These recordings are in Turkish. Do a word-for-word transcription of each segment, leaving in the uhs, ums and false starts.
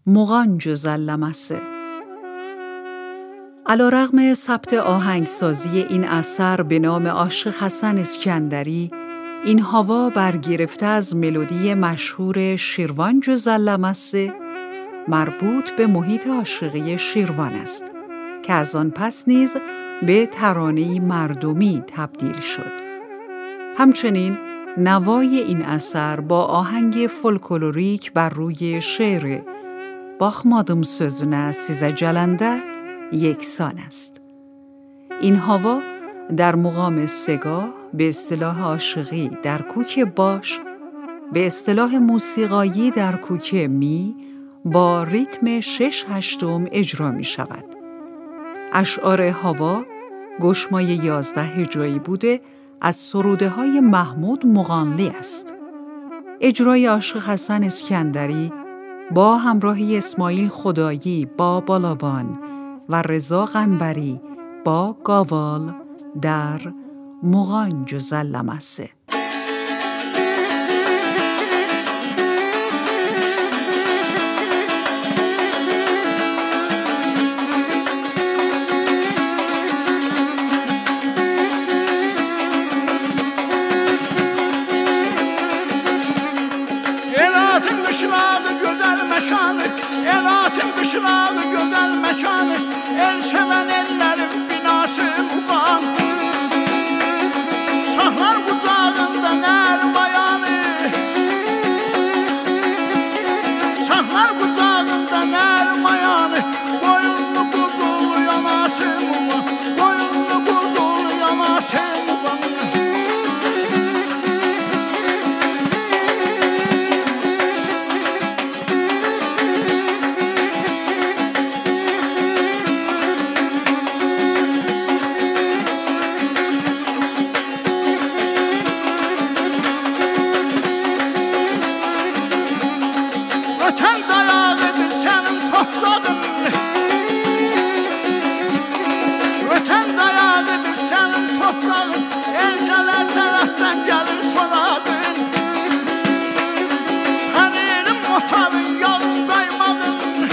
مغان gözəlləməsi. علیرغم ثبت آهنگسازی این اثر به نام عاشق حسن اسکندری، این هوا برگرفته از ملودی مشهور شیروان gözəlləməsi مربوط به محیط عاشقی شیروان است که از آن پس نیز به ترانه‌ای مردمی تبدیل شد. همچنین نوای این اثر با آهنگ فولکلوریک بر روی شعر باخمادم sözüne size gelende یکسان است. این هوا در مقام سگاه به اصطلاح عاشقی در کوک باش، به اصطلاح موسیقایی در کوک می با ریتم شش هشتم اجرا می شود. اشعار هوا گشمای یازده هجایی بوده از سروده های محمود مغانلی است. اجرای عاشق حسن اسکندری با همراهی اسماعیل خدایی با بالابان و رضا قنبری با گاوال در مغان gözəlləməsi. Elatın kışlağı güzel meşanı, Elatın kışlağı güzel meşanı, el seven ellerin binası muğan. Sahlar kucağında ner bayanı, Sahlar kucağında ner bayanı, Boyunlu kuzulu yanası muğan, Boyunlu kuzulu yanası muğan. Öten dayağıdır senin toprağın, Öten dayağıdır senin toprağın, Elçeler taraftan gelir soradın. Hanirim otalın yolun kaymadın,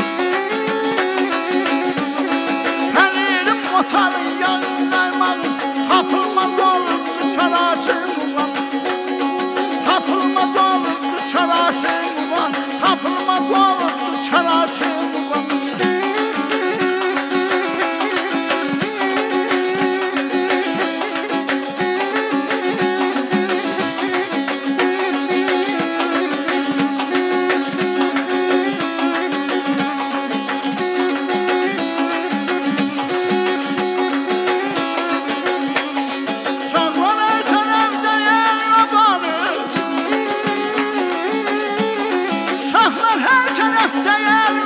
Hanirim otalın yolun kaymadın, Tapılmaz olurdu çarası muğan, Tapılmaz olurdu çarası muğan, Tapılmaz olurdu çarası muğan. Saklan her tarafta yer babanı, Saklan her tarafta yer